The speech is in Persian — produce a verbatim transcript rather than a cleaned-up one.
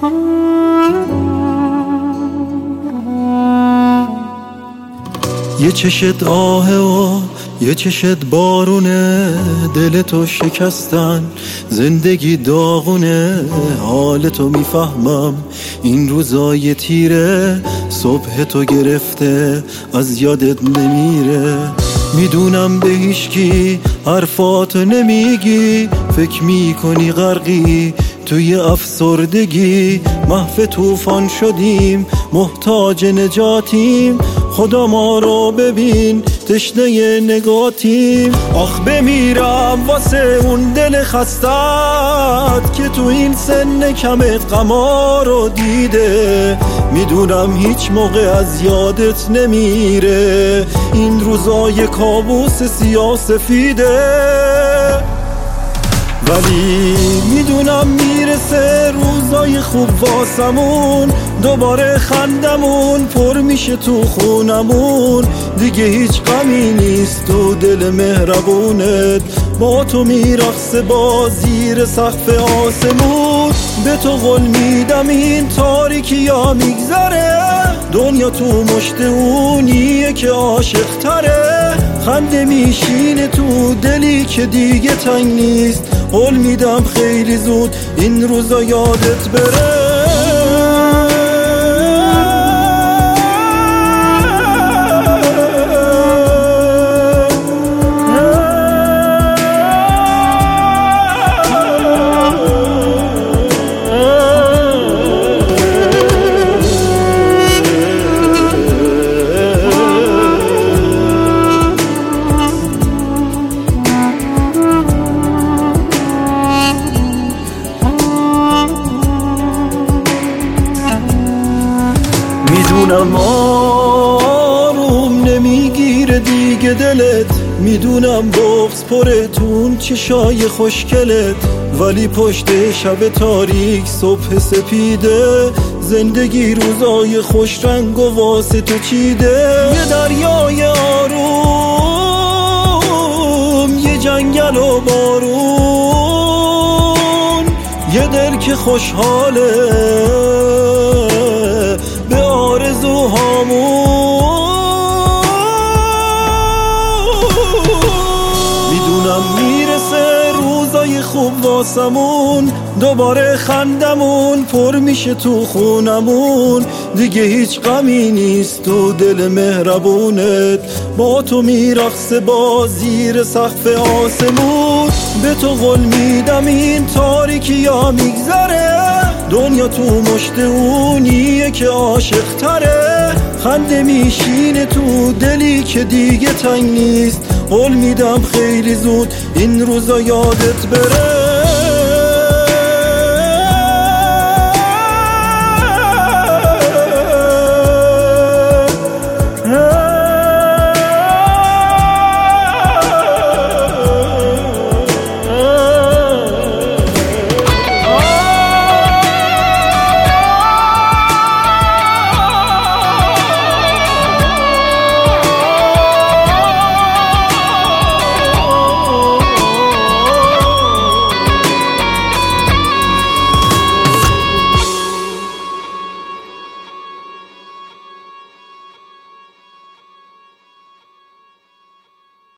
یه چشت آهه و یه چشت بارونه، دل تو شکستن زندگی داغونه. حال تو میفهمم این روزای تیره، صبح تو گرفته از یادت نمیره. میدونم به هیچکی حرفاتو نمیگی، فکر میکنی غرقی توی افسردگی. محو طوفان شدیم محتاج نجاتیم، خدا ما رو ببین تشنه نگاتیم. آخ بمیرم واسه اون دل خستت که تو این سن کمت غما رو دیده. میدونم هیچ موقع از یادت نمیره این روزای کابوس سیاه سفیده، ولی میدونم میرسه روزای خوب واسمون. دوباره خندمون پر میشه تو خونمون، دیگه هیچ غمی نیست تو دل مهربونت. با تو میرقصه با زیر سقف آسمون، به تو قول میدم این تاریکی ها میگذره. دنیا تو مشت اونیه که عاشق تره، خنده میشینه تو دلی که دیگه تنگ نیست. قول میدم خیلی زود این روزا یادت بره. میدونم آروم نمیگیره دیگه دلت، میدونم بغض پره تون چشای خوشگلت، ولی پشت شب تاریک صبح سپیده. زندگی روزای خوش رنگ و واسه تو چیده. یه دریای آروم، یه جنگل و بارون، یه دل که خوشحاله به آرزوهامون. میدونم میرسه روزای خوب واسمون، دوباره خندمون پر میشه تو خونمون، دیگه هیچ غمی نیست تو دل مهربونت. با تو میرقصه با زیر سقف آسمون، به تو قول میدم این تاریکی ها میگذره. دنیا تو مشت اونیه که عاشق تره، خنده میشینه تو دلی که دیگه تنگ نیست. قول میدم خیلی زود این روزا یادت بره.